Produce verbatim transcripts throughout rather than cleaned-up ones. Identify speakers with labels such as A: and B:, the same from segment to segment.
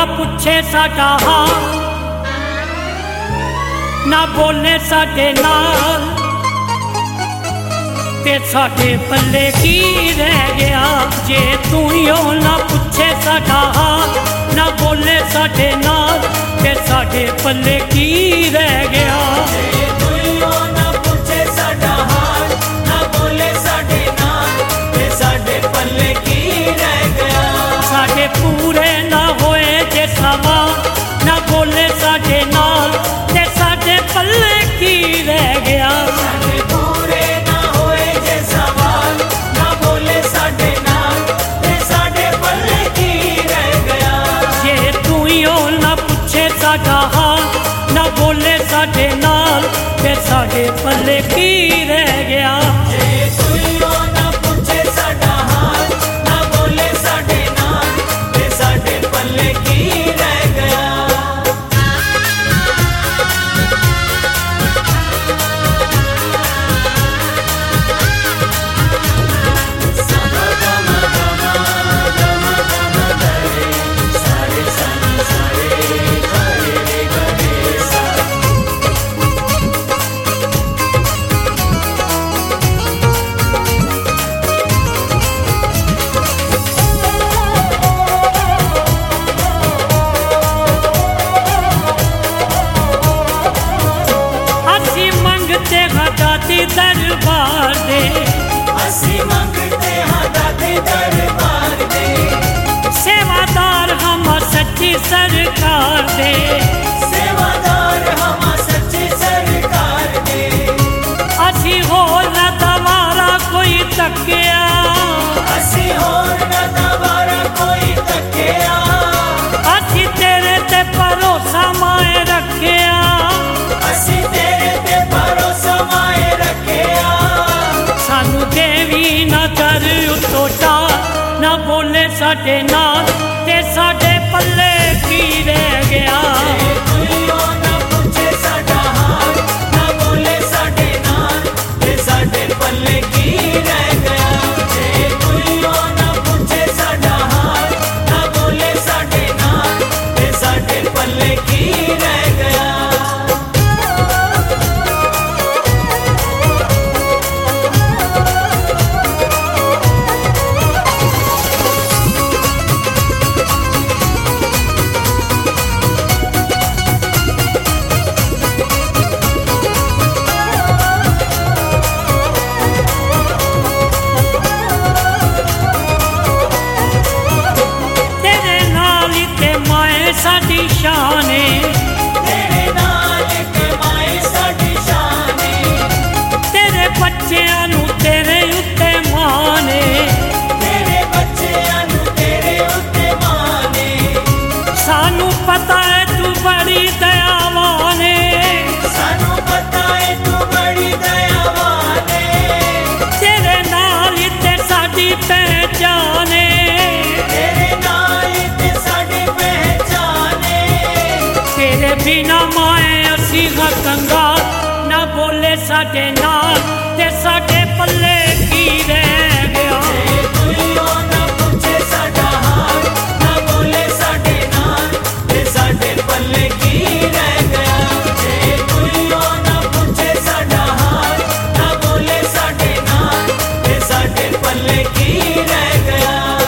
A: पुछे साडा हाल, ना बोले साडे नाल, ते साडे पल्ले की रह गया। जे तू ही ना पुछे साडा हाल, ना बोले साडे नाल, ते साडे पल्ले की रह गया।
B: जे तू ही ना पुछे साडा हाल, ना बोले साडे नाल, ते साडे पल्ले की रह गया।
A: साडे पूरे ना होए जे सवाल, ना बोले साडे नाल, ते साडे पल्ले की रह गया।
B: साडे पूरे ना होए जे सवाल, ना बोले साडे नाल, ते साडे पल्ले की रह गया।
A: जे तू ही ना पुछे साडा हाल, ना बोले साडे नाल, ते साडे पल्ले की रह गया।
B: जे तू ही ना पुछे साडा हाल, ना बोले साडे नाल, ते साडे पल्ले की रह गया।
A: असी मंगते हाँ दादी दरबार दे,
B: असी मंगते हाँ दादी दरबार दे,
A: सेवादार हम सच्ची सरकार दे।
B: सेवादार हम सच्ची सरकार दे।
A: असी होर न दवारा कोई तकिया,
B: असी होर न दवारा कोई तकिया।
A: असी तेरे ते भरोसा माए रखिया,
B: असी तेरे ते भरोसा माए रखिया।
A: सानू देवी ना कर उतो टाल, ना बोले साडे नाल, ते साडे पल्ले की रह गया।
B: जे तू ही ना पुछे साडा हाल, ना बोले साडे नाल, ते साडे पल्ले की रह गया। जे तू ही ना पुछे साडा हाल, ना बोले साडे नाल, ते साडे पल्ले की रह गया।
A: तेरे नाल ही ते माए साडी शान है,
B: तेरे नाल ते माए साडी शान है।
A: तेरे बच्चियां नू तेरे उत्ते मान है।
B: तेरे बच्चियां नू तेरे उत्ते मान है।
A: सानू पता है तू बड़ी दयावान है,
B: सानू पता है तू बड़ी दयावान है।
A: तेरे नाल ही ते साडी पहचान है।
B: तेरे नाल ते साडी पहचान है।
A: तेरे बिना माए असी हाँ कंगाल, ना बोले साडे नाल, ते साडे पल्ले की रह गया।
B: जे तू ही ना पुछे साडा हाल, ना बोले साडे नाल, ते साडे पल्ले की रह गया। जे तू ही ना पुछे साडा हाल, ना बोले साडे नाल, ते साडे पल्ले की रह गया।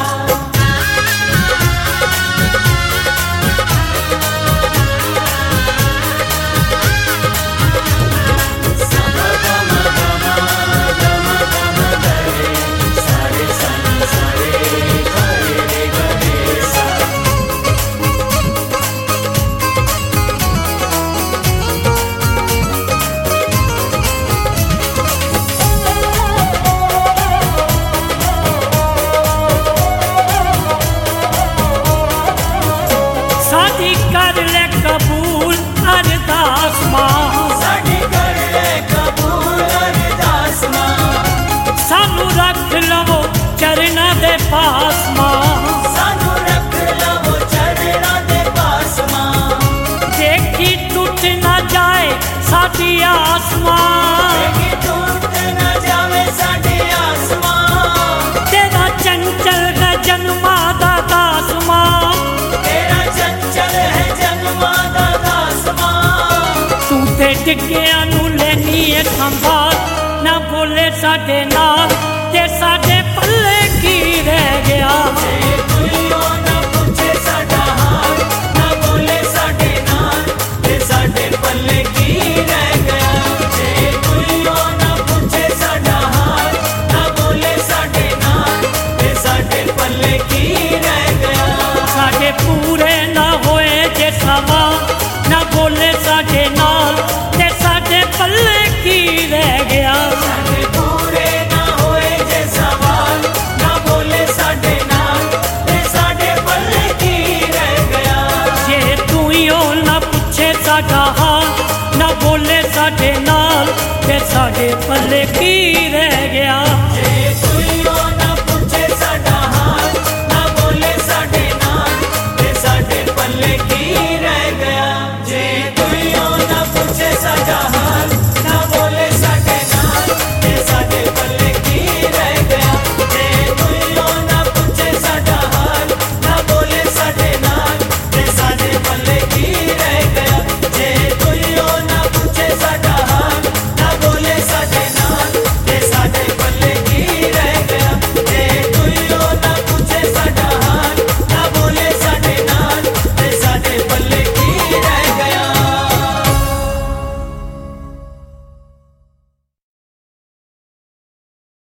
A: साडी कर ले कबूल अरदास मां,
B: साडी कर ले कबूल अरदास मां।
A: सानू रख लवो चरना दे पास मां।
B: सानू रख लवो चरना दे पास मां।
A: देखी टूट ना जाए साडी आसमां,
B: देखी टूट न जावे साडी आसमां।
A: तेरा चंचल गजन मादा दास मां।
B: तेरा चंचल
A: ਡਿੱਗਿਆਂ ਨੂੰ ਲੈਣੀ ਏ ਸੰਭਾਲ ਨਾ ਬੋਲੇ ਸਾਡੇ ਨਾਲ ਤੇ ਸਾਡੇ ਪੱਲੇ ਕੀ ਰਹਿ ਗਿਆ
B: ਜੇ ਕੋਈ ਉਹ ਨਾ ਪੁੱਛੇ ਸਾਡਾ ਹਾਲ ਨਾ ਬੋਲੇ ਸਾਡੇ ਨਾਲ ਤੇ ਸਾਡੇ ਪੱਲੇ ਕੀ ਰਹਿ ਗਿਆ ਜੇ ਕੋਈ ਉਹ ਨਾ ਪੁੱਛੇ ਸਾਡਾ ਹਾਲ ਨਾ ਬੋਲੇ ਸਾਡੇ ਨਾਲ ਤੇ ਸਾਡੇ ਪੱਲੇ ਕੀ ਰਹਿ ਗਿਆ
A: ਸਾਡੇ ਪੂਰੇ ਨਾ ਹੋਏ ਜੇ ਸਵਾਲ ਨਾ ਬੋਲੇ ਸਾਡੇ ਨਾਲ ਤੇ ਸਾਡੇ ਪੱਲੇ ਕੀ ਰਹਿ ਗਿਆ
B: ਸਾਡੇ ਪੂਰੇ ਨਾ ਹੋਏ ਜੇ ਸਵਾਲ ਨਾ ਬੋਲੇ ਸਾਡੇ ਨਾਲ ਤੇ ਸਾਡੇ ਪੱਲੇ ਕੀ ਰਹਿ ਗਿਆ
A: ਜੇ ਤੂੰ ਹੀ ਉਹ ਨਾ ਪੁੱਛੇ ਸਾਡਾ ਹਾਲ ਨਾ ਬੋਲੇ ਸਾਡੇ ਨਾਲ ਤੇ ਸਾਡੇ ਪੱਲੇ ਕੀ ਰਹਿ ਗਿਆ
B: ਜੇ ਕੋਈ ਉਹ ਨਾ ਪੁੱਛੇ ਸਾਡਾ ਹਾਲ ਨਾ ਬੋਲੇ ਸਾਡੇ ਨਾਲ ਤੇ ਸਾਡੇ ਪੱਲੇ ਕੀ